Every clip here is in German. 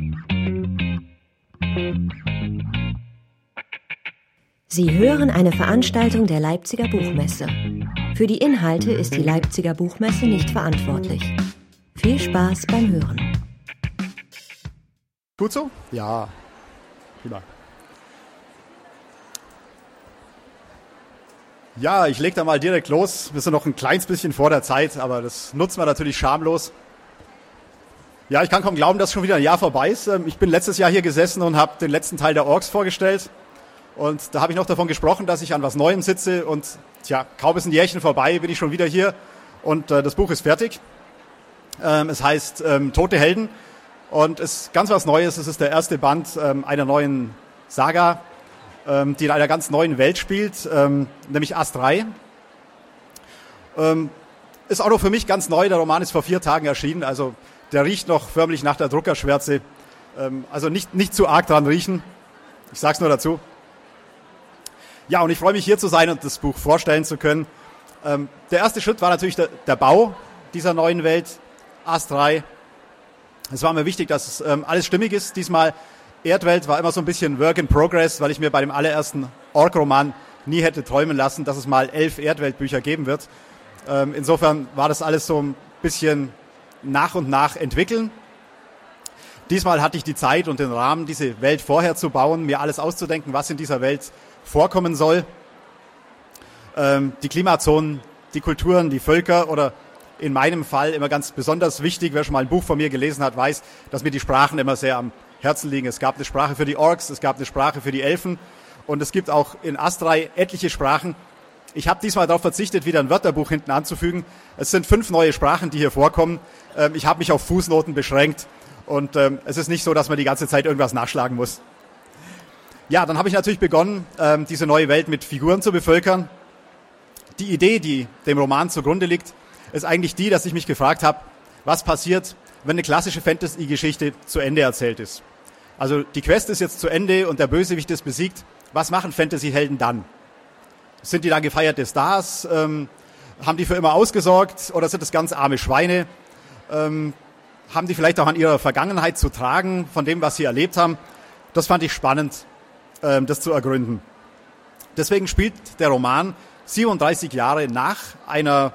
Sie hören eine Veranstaltung der Leipziger Buchmesse. Für die Inhalte ist die Leipziger Buchmesse nicht verantwortlich. Viel Spaß beim Hören. Gut so? Ja. Prima. Ja, ich lege da mal direkt los. Wir sind noch ein kleines bisschen vor der Zeit, aber das nutzen wir natürlich schamlos. Ja, ich kann kaum glauben, dass schon wieder ein Jahr vorbei ist. Ich bin letztes Jahr hier gesessen und habe den letzten Teil der Orks vorgestellt. Und da habe ich noch davon gesprochen, dass ich an was Neuem sitze. Und kaum ist ein Jährchen vorbei, bin ich schon wieder hier. Und das Buch ist fertig. Es heißt Tote Helden. Und es ist ganz was Neues. Es ist der erste Band einer neuen Saga, die in einer ganz neuen Welt spielt, nämlich Astray. Ist auch noch für mich ganz neu. Der Roman ist vor 4 Tagen erschienen. Also der riecht noch förmlich nach der Druckerschwärze. Also nicht zu arg dran riechen. Ich sag's nur dazu. Ja, und ich freue mich, hier zu sein und das Buch vorstellen zu können. Der erste Schritt war natürlich der Bau dieser neuen Welt, Astray. Es war mir wichtig, dass alles stimmig ist. Diesmal Erdwelt war immer so ein bisschen Work in Progress, weil ich mir bei dem allerersten Ork-Roman nie hätte träumen lassen, dass es mal 11 Erdweltbücher geben wird. Insofern war das alles so ein bisschen nach und nach entwickeln. Diesmal hatte ich die Zeit und den Rahmen, diese Welt vorher zu bauen, mir alles auszudenken, was in dieser Welt vorkommen soll. Die Klimazonen, die Kulturen, die Völker oder in meinem Fall immer ganz besonders wichtig, wer schon mal ein Buch von mir gelesen hat, weiß, dass mir die Sprachen immer sehr am Herzen liegen. Es gab eine Sprache für die Orks, es gab eine Sprache für die Elfen und es gibt auch in Astray etliche Sprachen. Ich habe diesmal darauf verzichtet, wieder ein Wörterbuch hinten anzufügen. Es sind 5 neue Sprachen, die hier vorkommen. Ich habe mich auf Fußnoten beschränkt und es ist nicht so, dass man die ganze Zeit irgendwas nachschlagen muss. Ja, dann habe ich natürlich begonnen, diese neue Welt mit Figuren zu bevölkern. Die Idee, die dem Roman zugrunde liegt, ist eigentlich die, dass ich mich gefragt habe, was passiert, wenn eine klassische Fantasy-Geschichte zu Ende erzählt ist. Also die Quest ist jetzt zu Ende und der Bösewicht ist besiegt. Was machen Fantasy-Helden dann? Sind die dann gefeierte Stars? Haben die für immer ausgesorgt oder sind das ganz arme Schweine? Haben die vielleicht auch an ihrer Vergangenheit zu tragen, von dem, was sie erlebt haben? Das fand ich spannend, das zu ergründen. Deswegen spielt der Roman 37 Jahre nach einer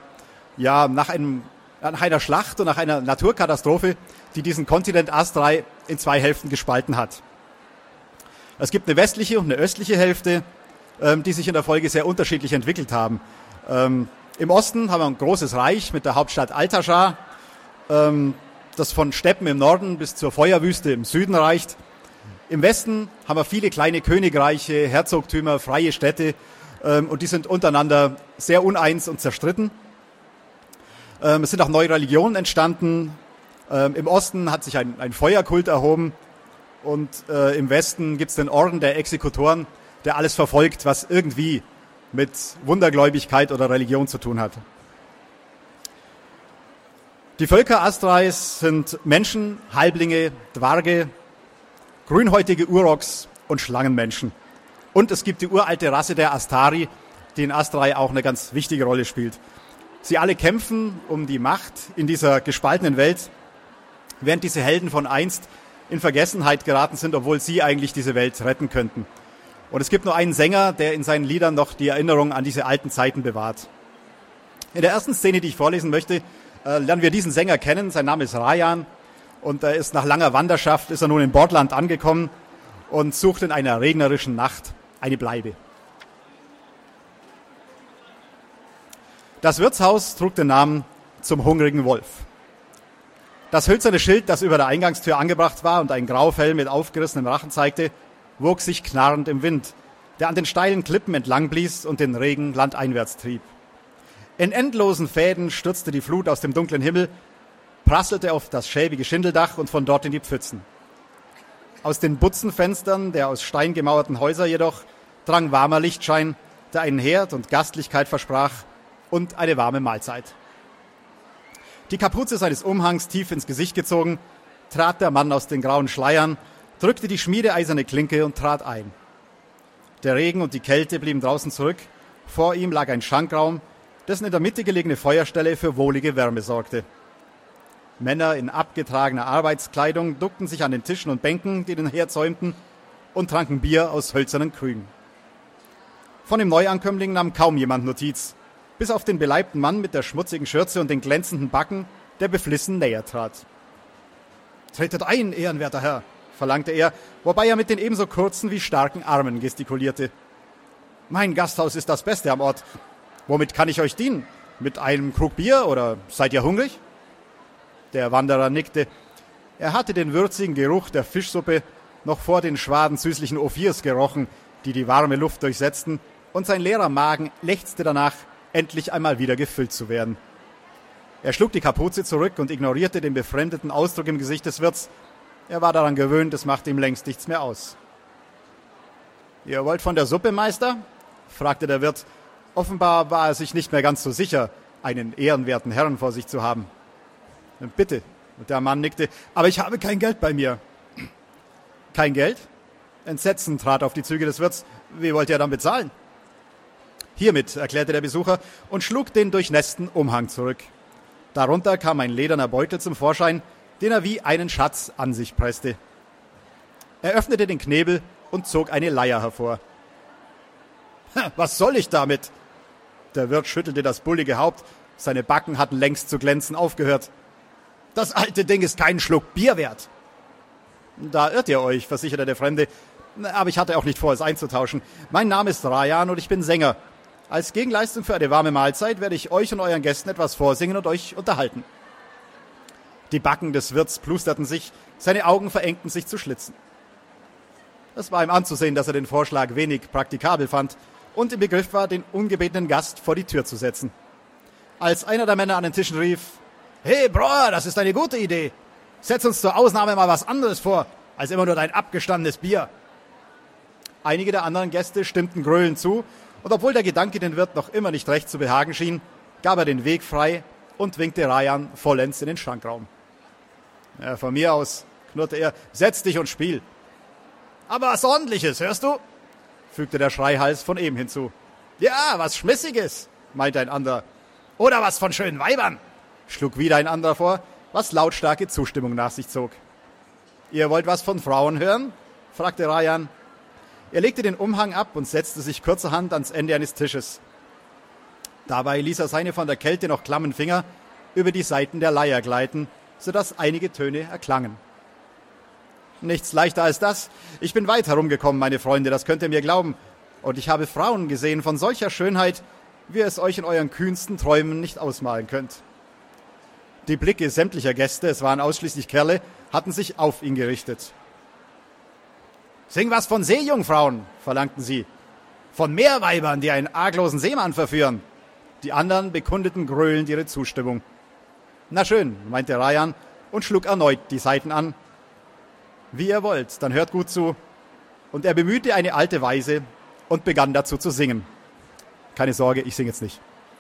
Schlacht und nach einer Naturkatastrophe, die diesen Kontinent Astray in 2 Hälften gespalten hat. Es gibt eine westliche und eine östliche Hälfte, die sich in der Folge sehr unterschiedlich entwickelt haben. Im Osten haben wir ein großes Reich mit der Hauptstadt Altashar, das von Steppen im Norden bis zur Feuerwüste im Süden reicht. Im Westen haben wir viele kleine Königreiche, Herzogtümer, freie Städte und die sind untereinander sehr uneins und zerstritten. Es sind auch neue Religionen entstanden. Im Osten hat sich ein Feuerkult erhoben und im Westen gibt es den Orden der Exekutoren, der alles verfolgt, was irgendwie mit Wundergläubigkeit oder Religion zu tun hat. Die Völker Astrays sind Menschen, Halblinge, Dwarge, grünhäutige Uroks und Schlangenmenschen. Und es gibt die uralte Rasse der Astari, die in Astray auch eine ganz wichtige Rolle spielt. Sie alle kämpfen um die Macht in dieser gespaltenen Welt, während diese Helden von einst in Vergessenheit geraten sind, obwohl sie eigentlich diese Welt retten könnten. Und es gibt nur einen Sänger, der in seinen Liedern noch die Erinnerung an diese alten Zeiten bewahrt. In der ersten Szene, die ich vorlesen möchte, lernen wir diesen Sänger kennen. Sein Name ist Rayan und er ist nach langer Wanderschaft, ist er nun in Bordland angekommen und sucht in einer regnerischen Nacht eine Bleibe. Das Wirtshaus trug den Namen Zum hungrigen Wolf. Das hölzerne Schild, das über der Eingangstür angebracht war und ein Graufell mit aufgerissenem Rachen zeigte, wog sich knarrend im Wind, der an den steilen Klippen entlang blies und den Regen landeinwärts trieb. In endlosen Fäden stürzte die Flut aus dem dunklen Himmel, prasselte auf das schäbige Schindeldach und von dort in die Pfützen. Aus den Butzenfenstern der aus Stein gemauerten Häuser jedoch drang warmer Lichtschein, der einen Herd und Gastlichkeit versprach und eine warme Mahlzeit. Die Kapuze seines Umhangs tief ins Gesicht gezogen, trat der Mann aus den grauen Schleiern, drückte die schmiedeeiserne Klinke und trat ein. Der Regen und die Kälte blieben draußen zurück, vor ihm lag ein Schankraum, dessen in der Mitte gelegene Feuerstelle für wohlige Wärme sorgte. Männer in abgetragener Arbeitskleidung duckten sich an den Tischen und Bänken, die den Herd säumten, und tranken Bier aus hölzernen Krügen. Von dem Neuankömmling nahm kaum jemand Notiz, bis auf den beleibten Mann mit der schmutzigen Schürze und den glänzenden Backen, der beflissen näher trat. »Tretet ein, ehrenwerter Herr«, verlangte er, wobei er mit den ebenso kurzen wie starken Armen gestikulierte. »Mein Gasthaus ist das Beste am Ort. Womit kann ich euch dienen? Mit einem Krug Bier oder seid ihr hungrig?« Der Wanderer nickte. Er hatte den würzigen Geruch der Fischsuppe noch vor den Schwaden süßlichen Ophirs gerochen, die die warme Luft durchsetzten, und sein leerer Magen lechzte danach, endlich einmal wieder gefüllt zu werden. Er schlug die Kapuze zurück und ignorierte den befremdeten Ausdruck im Gesicht des Wirts. Er war daran gewöhnt, es machte ihm längst nichts mehr aus. »Ihr wollt von der Suppe, Meister?« fragte der Wirt. Offenbar war er sich nicht mehr ganz so sicher, einen ehrenwerten Herrn vor sich zu haben. »Bitte«, und der Mann nickte, »aber ich habe kein Geld bei mir.« »Kein Geld?« Entsetzen trat auf die Züge des Wirts. »Wie wollt ihr dann bezahlen?« »Hiermit«, erklärte der Besucher und schlug den durchnässten Umhang zurück. Darunter kam ein lederner Beutel zum Vorschein, den er wie einen Schatz an sich presste. Er öffnete den Knebel und zog eine Leier hervor. »Was soll ich damit?« Der Wirt schüttelte das bullige Haupt. Seine Backen hatten längst zu glänzen aufgehört. »Das alte Ding ist keinen Schluck Bier wert.« »Da irrt ihr euch«, versicherte der Fremde. »Aber ich hatte auch nicht vor, es einzutauschen. Mein Name ist Rajan und ich bin Sänger. Als Gegenleistung für eine warme Mahlzeit werde ich euch und euren Gästen etwas vorsingen und euch unterhalten.« Die Backen des Wirts plusterten sich, seine Augen verengten sich zu Schlitzen. Es war ihm anzusehen, dass er den Vorschlag wenig praktikabel fand und im Begriff war, den ungebetenen Gast vor die Tür zu setzen. Als einer der Männer an den Tischen rief, »Hey, Bror, das ist eine gute Idee. Setz uns zur Ausnahme mal was anderes vor, als immer nur dein abgestandenes Bier.« Einige der anderen Gäste stimmten gröhlend zu, und obwohl der Gedanke den Wirt noch immer nicht recht zu behagen schien, gab er den Weg frei und winkte Rajan vollends in den Schankraum. »Ja, von mir aus«, knurrte er, »setz dich und spiel.« »Aber was Ordentliches, hörst du?«, fügte der Schreihals von eben hinzu. »Ja, was Schmissiges«, meinte ein anderer. »Oder was von schönen Weibern«, schlug wieder ein anderer vor, was lautstarke Zustimmung nach sich zog. »Ihr wollt was von Frauen hören?«, fragte Rajan. Er legte den Umhang ab und setzte sich kurzerhand ans Ende eines Tisches. Dabei ließ er seine von der Kälte noch klammen Finger über die Saiten der Leier gleiten, sodass einige Töne erklangen. »Nichts leichter als das. Ich bin weit herumgekommen, meine Freunde, das könnt ihr mir glauben. Und ich habe Frauen gesehen von solcher Schönheit, wie ihr es euch in euren kühnsten Träumen nicht ausmalen könnt.« Die Blicke sämtlicher Gäste, es waren ausschließlich Kerle, hatten sich auf ihn gerichtet. »Sing was von Seejungfrauen«, verlangten sie. »Von Meerweibern, die einen arglosen Seemann verführen.« Die anderen bekundeten gröhlend ihre Zustimmung. »Na schön«, meinte Rajan und schlug erneut die Saiten an. »Wie ihr wollt, dann hört gut zu.« Und er bemühte eine alte Weise und begann dazu zu singen. Keine Sorge, ich singe jetzt nicht.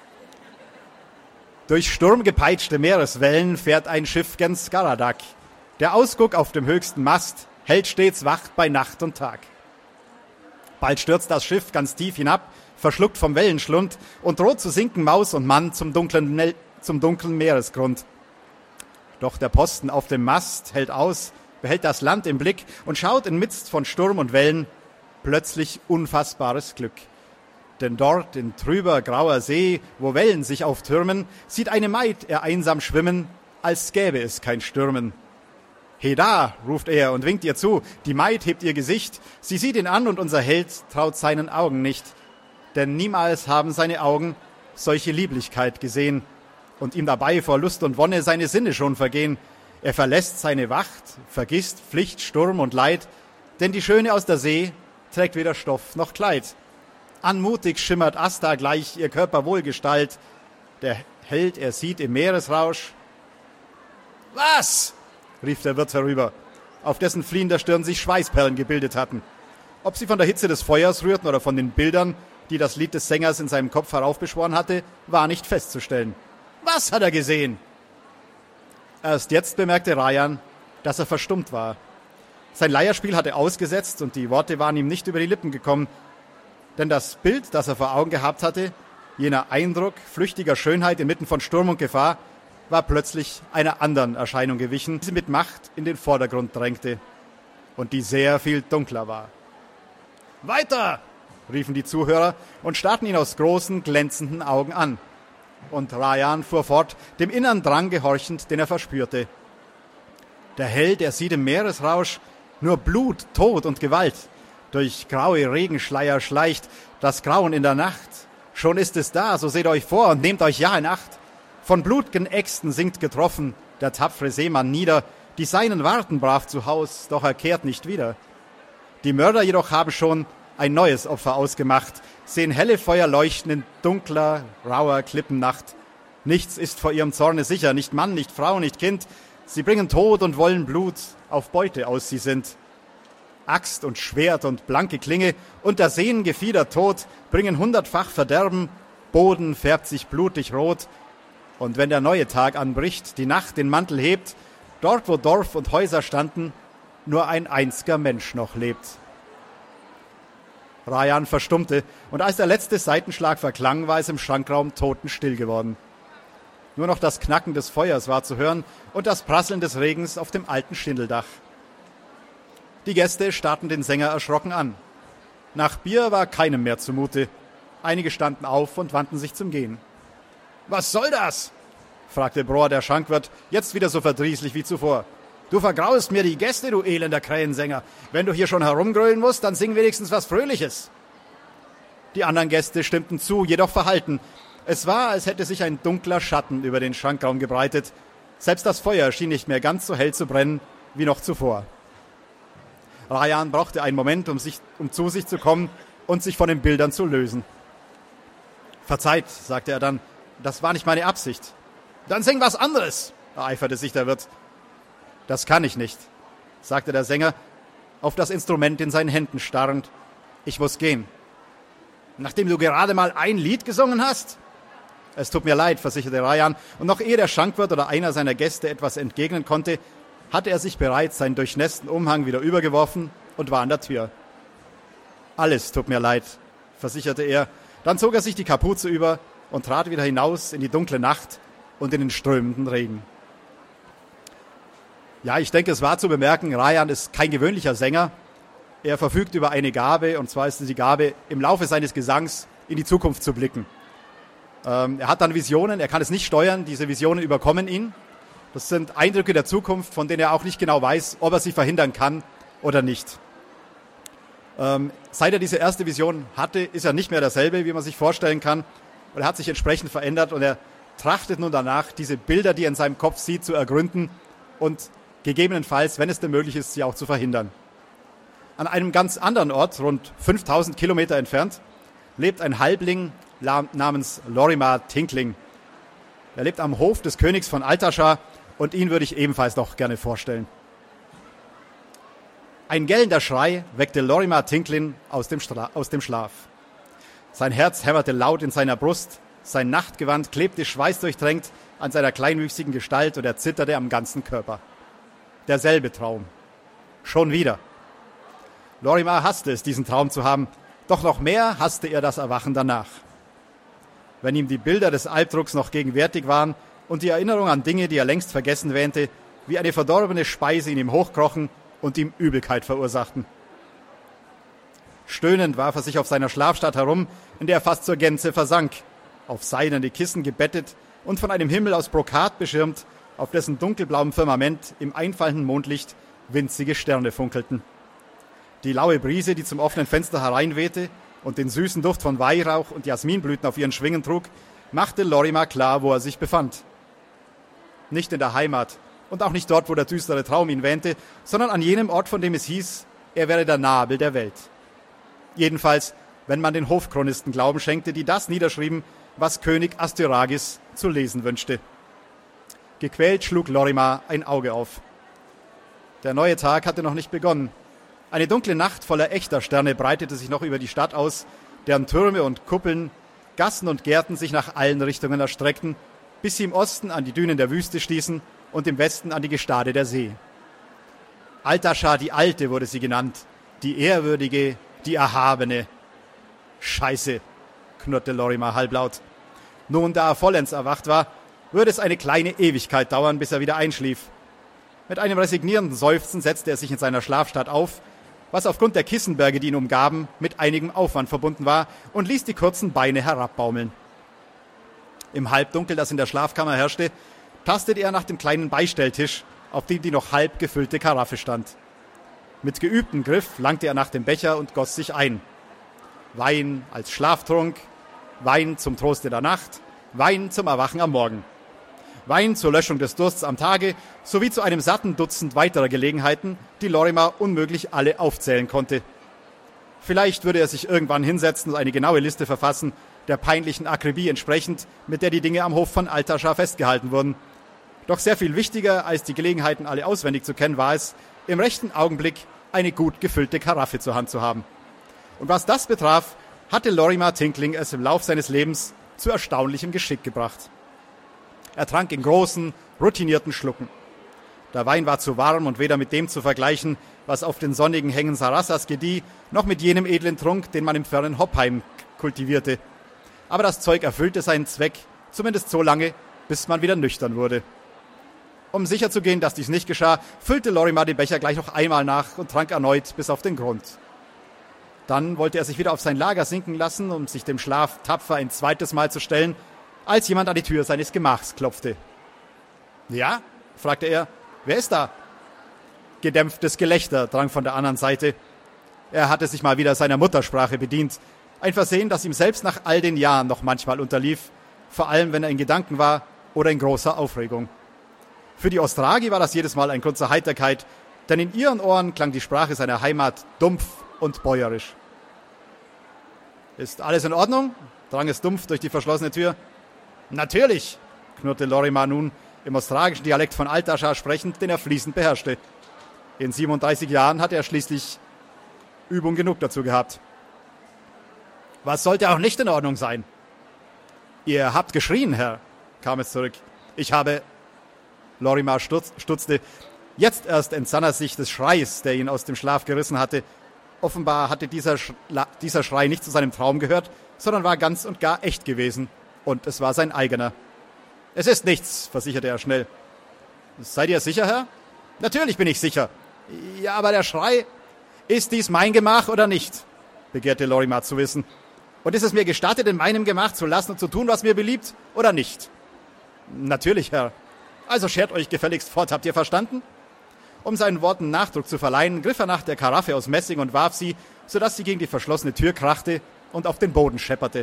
Durch sturmgepeitschte Meereswellen fährt ein Schiff gen Skaradak. Der Ausguck auf dem höchsten Mast hält stets Wacht bei Nacht und Tag. Bald stürzt das Schiff ganz tief hinab, verschluckt vom Wellenschlund und droht zu sinken Maus und Mann zum dunklen Meeresgrund. Doch der Posten auf dem Mast hält aus, behält das Land im Blick und schaut inmitten von Sturm und Wellen plötzlich unfassbares Glück. Denn dort in trüber, grauer See, wo Wellen sich auftürmen, sieht eine Maid er einsam schwimmen, als gäbe es kein Stürmen. »He da«, ruft er und winkt ihr zu. Die Maid hebt ihr Gesicht. Sie sieht ihn an und unser Held traut seinen Augen nicht. Denn niemals haben seine Augen solche Lieblichkeit gesehen und ihm dabei vor Lust und Wonne seine Sinne schon vergehen. Er verlässt seine Wacht, vergisst Pflicht, Sturm und Leid, denn die Schöne aus der See trägt weder Stoff noch Kleid. Anmutig schimmert Asta gleich ihr Körper Wohlgestalt. Der Held, er sieht im Meeresrausch. »Was?«, rief der Wirt herüber, auf dessen fliehender Stirn sich Schweißperlen gebildet hatten. Ob sie von der Hitze des Feuers rührten oder von den Bildern, die das Lied des Sängers in seinem Kopf heraufbeschworen hatte, war nicht festzustellen. »Was hat er gesehen?« Erst jetzt bemerkte Rajan, dass er verstummt war. Sein Leierspiel hatte ausgesetzt und die Worte waren ihm nicht über die Lippen gekommen. Denn das Bild, das er vor Augen gehabt hatte, jener Eindruck flüchtiger Schönheit inmitten von Sturm und Gefahr, war plötzlich einer anderen Erscheinung gewichen, die sie mit Macht in den Vordergrund drängte und die sehr viel dunkler war. »Weiter!« riefen die Zuhörer und starrten ihn aus großen, glänzenden Augen an. Und Rayan fuhr fort, dem inneren Drang gehorchend, den er verspürte. Der Held, er sieht im Meeresrausch nur Blut, Tod und Gewalt. Durch graue Regenschleier schleicht das Grauen in der Nacht. Schon ist es da, so seht euch vor und nehmt euch ja in Acht. Von blut'gen Äxten sinkt getroffen der tapfere Seemann nieder. Die Seinen warten brav zu Haus, doch er kehrt nicht wieder. Die Mörder jedoch haben schon ein neues Opfer ausgemacht, sehen helle Feuer leuchten in dunkler, rauer Klippennacht. Nichts ist vor ihrem Zorne sicher, nicht Mann, nicht Frau, nicht Kind. Sie bringen Tod und wollen Blut, auf Beute aus sie sind. Axt und Schwert und blanke Klinge und der Sehnen Gefieder Tod bringen 100-fach Verderben, Boden färbt sich blutig rot. Und wenn der neue Tag anbricht, die Nacht den Mantel hebt, dort wo Dorf und Häuser standen, nur ein einziger Mensch noch lebt. Rayan verstummte, und als der letzte Seitenschlag verklang, war es im Schrankraum totenstill geworden. Nur noch das Knacken des Feuers war zu hören und das Prasseln des Regens auf dem alten Schindeldach. Die Gäste starrten den Sänger erschrocken an. Nach Bier war keinem mehr zumute. Einige standen auf und wandten sich zum Gehen. »Was soll das?« fragte Bror, der Schankwirt, jetzt wieder so verdrießlich wie zuvor. »Du vergraust mir die Gäste, du elender Krähensänger. Wenn du hier schon herumgrölen musst, dann sing wenigstens was Fröhliches.« Die anderen Gäste stimmten zu, jedoch verhalten. Es war, als hätte sich ein dunkler Schatten über den Schrankraum gebreitet. Selbst das Feuer schien nicht mehr ganz so hell zu brennen wie noch zuvor. Rayan brauchte einen Moment, um zu sich zu kommen und sich von den Bildern zu lösen. »Verzeiht«, sagte er dann, »das war nicht meine Absicht.« »Dann sing was anderes«, ereiferte sich der Wirt. »Das kann ich nicht«, sagte der Sänger, auf das Instrument in seinen Händen starrend. »Ich muss gehen.« »Nachdem du gerade mal ein Lied gesungen hast?« »Es tut mir leid«, versicherte Rayan, und noch ehe der Schankwirt oder einer seiner Gäste etwas entgegnen konnte, hatte er sich bereits seinen durchnässten Umhang wieder übergeworfen und war an der Tür. »Alles tut mir leid«, versicherte er, dann zog er sich die Kapuze über und trat wieder hinaus in die dunkle Nacht und in den strömenden Regen. Ja, ich denke, es war zu bemerken, Rayan ist kein gewöhnlicher Sänger. Er verfügt über eine Gabe, und zwar ist es die Gabe, im Laufe seines Gesangs in die Zukunft zu blicken. Er hat dann Visionen, er kann es nicht steuern, diese Visionen überkommen ihn. Das sind Eindrücke der Zukunft, von denen er auch nicht genau weiß, ob er sie verhindern kann oder nicht. Seit er diese erste Vision hatte, ist er nicht mehr derselbe, wie man sich vorstellen kann. Und er hat sich entsprechend verändert und er trachtet nun danach, diese Bilder, die er in seinem Kopf sieht, zu ergründen und gegebenenfalls, wenn es denn möglich ist, sie auch zu verhindern. An einem ganz anderen Ort, rund 5000 Kilometer entfernt, lebt ein Halbling namens Lorimar Tinkling. Er lebt am Hof des Königs von Altaschar und ihn würde ich ebenfalls noch gerne vorstellen. Ein gellender Schrei weckte Lorimar Tinkling aus dem Schlaf. Sein Herz hämmerte laut in seiner Brust, sein Nachtgewand klebte schweißdurchtränkt an seiner kleinwüchsigen Gestalt und er zitterte am ganzen Körper. Derselbe Traum. Schon wieder. Lorimar hasste es, diesen Traum zu haben, doch noch mehr hasste er das Erwachen danach. Wenn ihm die Bilder des Albdrucks noch gegenwärtig waren und die Erinnerung an Dinge, die er längst vergessen wähnte, wie eine verdorbene Speise in ihm hochkrochen und ihm Übelkeit verursachten. Stöhnend warf er sich auf seiner Schlafstatt herum, in der er fast zur Gänze versank, auf seidene Kissen gebettet und von einem Himmel aus Brokat beschirmt, auf dessen dunkelblauem Firmament im einfallenden Mondlicht winzige Sterne funkelten. Die laue Brise, die zum offenen Fenster hereinwehte und den süßen Duft von Weihrauch und Jasminblüten auf ihren Schwingen trug, machte Lorimar klar, wo er sich befand. Nicht in der Heimat und auch nicht dort, wo der düstere Traum ihn wähnte, sondern an jenem Ort, von dem es hieß, er wäre der Nabel der Welt. Jedenfalls, wenn man den Hofchronisten Glauben schenkte, die das niederschrieben, was König Astyragis zu lesen wünschte. Gequält schlug Lorimar ein Auge auf. Der neue Tag hatte noch nicht begonnen. Eine dunkle Nacht voller echter Sterne breitete sich noch über die Stadt aus, deren Türme und Kuppeln, Gassen und Gärten sich nach allen Richtungen erstreckten, bis sie im Osten an die Dünen der Wüste stießen und im Westen an die Gestade der See. Altaschar die Alte wurde sie genannt, die Ehrwürdige, die Erhabene. »Scheiße«, knurrte Lorimar halblaut. Nun, da er vollends erwacht war, würde es eine kleine Ewigkeit dauern, bis er wieder einschlief. Mit einem resignierenden Seufzen setzte er sich in seiner Schlafstadt auf, was aufgrund der Kissenberge, die ihn umgaben, mit einigem Aufwand verbunden war, und ließ die kurzen Beine herabbaumeln. Im Halbdunkel, das in der Schlafkammer herrschte, tastete er nach dem kleinen Beistelltisch, auf dem die noch halb gefüllte Karaffe stand. Mit geübtem Griff langte er nach dem Becher und goss sich ein. Wein als Schlaftrunk, Wein zum Troste der Nacht, Wein zum Erwachen am Morgen. Wein zur Löschung des Dursts am Tage sowie zu einem satten Dutzend weiterer Gelegenheiten, die Lorimer unmöglich alle aufzählen konnte. Vielleicht würde er sich irgendwann hinsetzen und eine genaue Liste verfassen, der peinlichen Akribie entsprechend, mit der die Dinge am Hof von Altaschar festgehalten wurden. Doch sehr viel wichtiger, als die Gelegenheiten alle auswendig zu kennen, war es, im rechten Augenblick eine gut gefüllte Karaffe zur Hand zu haben. Und was das betraf, hatte Lorimer Tinkling es im Lauf seines Lebens zu erstaunlichem Geschick gebracht. Er trank in großen, routinierten Schlucken. Der Wein war zu warm und weder mit dem zu vergleichen, was auf den sonnigen Hängen Sarassas gedieh, noch mit jenem edlen Trunk, den man im fernen Hoppheim kultivierte. Aber das Zeug erfüllte seinen Zweck, zumindest so lange, bis man wieder nüchtern wurde. Um sicherzugehen, dass dies nicht geschah, füllte Lorimer den Becher gleich noch einmal nach und trank erneut bis auf den Grund. Dann wollte er sich wieder auf sein Lager sinken lassen, um sich dem Schlaf tapfer ein zweites Mal zu stellen, als jemand an die Tür seines Gemachs klopfte. »Ja?« fragte er. »Wer ist da?« Gedämpftes Gelächter drang von der anderen Seite. Er hatte sich mal wieder seiner Muttersprache bedient. Ein Versehen, das ihm selbst nach all den Jahren noch manchmal unterlief, vor allem wenn er in Gedanken war oder in großer Aufregung. Für die Ostragi war das jedes Mal ein Grund zur Heiterkeit, denn in ihren Ohren klang die Sprache seiner Heimat dumpf und bäuerisch. »Ist alles in Ordnung?« drang es dumpf durch die verschlossene Tür. »Natürlich«, knurrte Lorimer nun, im ostragischen Dialekt von Altaschar sprechend, den er fließend beherrschte. In 37 Jahren hatte er schließlich Übung genug dazu gehabt. »Was sollte auch nicht in Ordnung sein?« »Ihr habt geschrien, Herr«, kam es zurück. »Ich habe...« Lorimer stutzte. Jetzt erst entsann er sich des Schreis, der ihn aus dem Schlaf gerissen hatte. Offenbar hatte dieser Schrei nicht zu seinem Traum gehört, sondern war ganz und gar echt gewesen. Und es war sein eigener. »Es ist nichts«, versicherte er schnell. »Seid ihr sicher, Herr?« »Natürlich bin ich sicher.« »Ja, aber der Schrei...« »Ist dies mein Gemach oder nicht?« begehrte Lorimer zu wissen. »Und ist es mir gestattet, in meinem Gemach zu lassen und zu tun, was mir beliebt, oder nicht?« »Natürlich, Herr.« »Also schert euch gefälligst fort, habt ihr verstanden?« Um seinen Worten Nachdruck zu verleihen, griff er nach der Karaffe aus Messing und warf sie, sodass sie gegen die verschlossene Tür krachte und auf den Boden schepperte.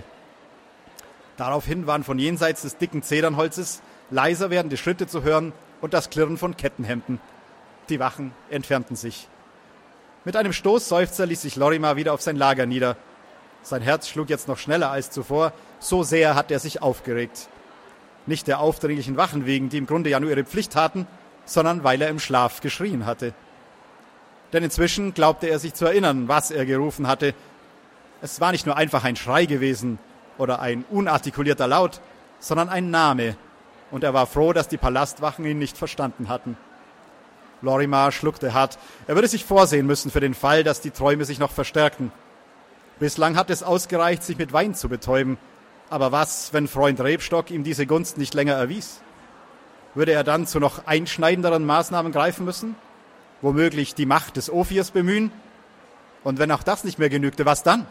Daraufhin waren von jenseits des dicken Zedernholzes leiser werdende Schritte zu hören und das Klirren von Kettenhemden. Die Wachen entfernten sich. Mit einem Stoßseufzer ließ sich Lorimer wieder auf sein Lager nieder. Sein Herz schlug jetzt noch schneller als zuvor, so sehr hat er sich aufgeregt. Nicht der aufdringlichen Wachen wegen, die im Grunde ja nur ihre Pflicht taten, sondern weil er im Schlaf geschrien hatte. Denn inzwischen glaubte er sich zu erinnern, was er gerufen hatte. Es war nicht nur einfach ein Schrei gewesen oder ein unartikulierter Laut, sondern ein Name, und er war froh, dass die Palastwachen ihn nicht verstanden hatten. Lorimer schluckte hart. Er würde sich vorsehen müssen für den Fall, dass die Träume sich noch verstärkten. Bislang hat es ausgereicht, sich mit Wein zu betäuben. Aber was, wenn Freund Rebstock ihm diese Gunst nicht länger erwies? Würde er dann zu noch einschneidenderen Maßnahmen greifen müssen? Womöglich die Macht des Ophirs bemühen? Und wenn auch das nicht mehr genügte, was dann?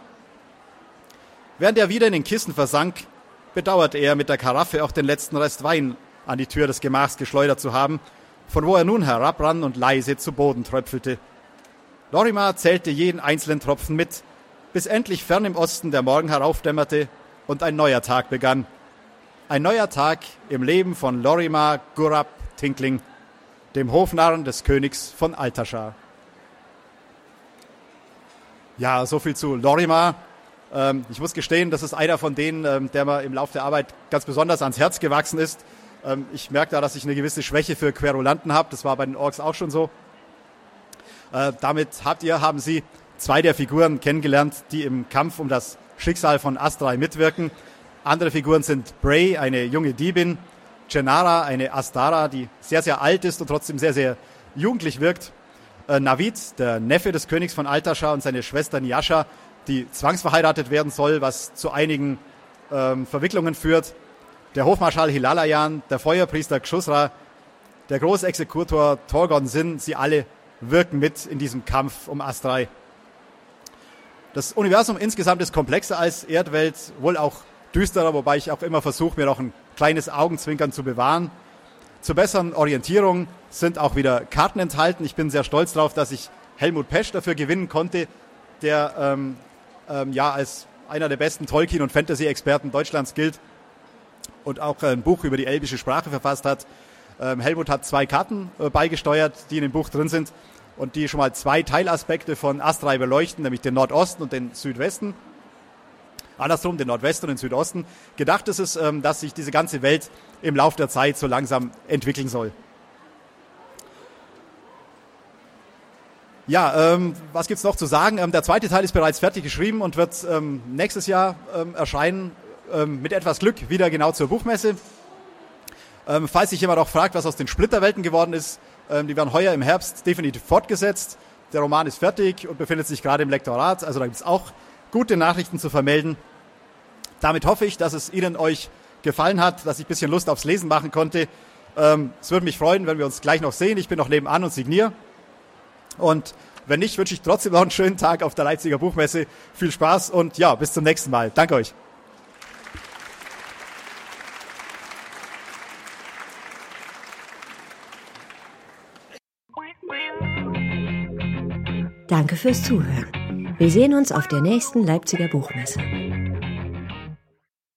Während er wieder in den Kissen versank, bedauerte er, mit der Karaffe auch den letzten Rest Wein an die Tür des Gemachs geschleudert zu haben, von wo er nun herabrann und leise zu Boden tröpfelte. Lorimer zählte jeden einzelnen Tropfen mit, bis endlich fern im Osten der Morgen heraufdämmerte und ein neuer Tag begann. Ein neuer Tag im Leben von Lorimer Gurab Tinkling, dem Hofnarren des Königs von Altaschar. Ja, so viel zu Lorimer. Ich muss gestehen, das ist einer von denen, der mir im Laufe der Arbeit ganz besonders ans Herz gewachsen ist. Ich merke da, dass ich eine gewisse Schwäche für Querulanten habe. Das war bei den Orks auch schon so. Damit haben Sie zwei der Figuren kennengelernt, die im Kampf um das Schicksal von Astray mitwirken. Andere Figuren sind Bray, eine junge Diebin, Gennara, eine Astara, die sehr, sehr alt ist und trotzdem sehr, sehr jugendlich wirkt. Navid, der Neffe des Königs von Altaschar, und seine Schwester Nyasha, die zwangsverheiratet werden soll, was zu einigen Verwicklungen führt. der Hofmarschall Hilalayan, der Feuerpriester Xusra, der Großexekutor Torgon Sin, sie alle wirken mit in diesem Kampf um Astray. Das Universum insgesamt ist komplexer als Erdwelt, wohl auch düsterer, wobei ich auch immer versuche, mir noch ein kleines Augenzwinkern zu bewahren. Zur besseren Orientierung sind auch wieder Karten enthalten. Ich bin sehr stolz darauf, dass ich Helmut Pesch dafür gewinnen konnte, der als einer der besten Tolkien- und Fantasy-Experten Deutschlands gilt und auch ein Buch über die elbische Sprache verfasst hat. Helmut hat 2 Karten beigesteuert, die in dem Buch drin sind und die schon mal 2 Teilaspekte von Astray beleuchten, nämlich den Nordosten und den Südwesten. Andersrum, den Nordwesten und den Südosten. Gedacht ist es, dass sich diese ganze Welt im Laufe der Zeit so langsam entwickeln soll. Ja, was gibt's noch zu sagen? Der zweite Teil ist bereits fertig geschrieben und wird nächstes Jahr erscheinen, mit etwas Glück wieder genau zur Buchmesse. Falls sich jemand auch fragt, was aus den Splitterwelten geworden ist, die werden heuer im Herbst definitiv fortgesetzt. Der Roman ist fertig und befindet sich gerade im Lektorat, also da gibt's auch gute Nachrichten zu vermelden. Damit hoffe ich, dass es euch gefallen hat, dass ich ein bisschen Lust aufs Lesen machen konnte. Es würde mich freuen, wenn wir uns gleich noch sehen. Ich bin noch nebenan und signiere. Und wenn nicht, wünsche ich trotzdem noch einen schönen Tag auf der Leipziger Buchmesse. Viel Spaß und ja, bis zum nächsten Mal. Danke euch. Danke fürs Zuhören. Wir sehen uns auf der nächsten Leipziger Buchmesse.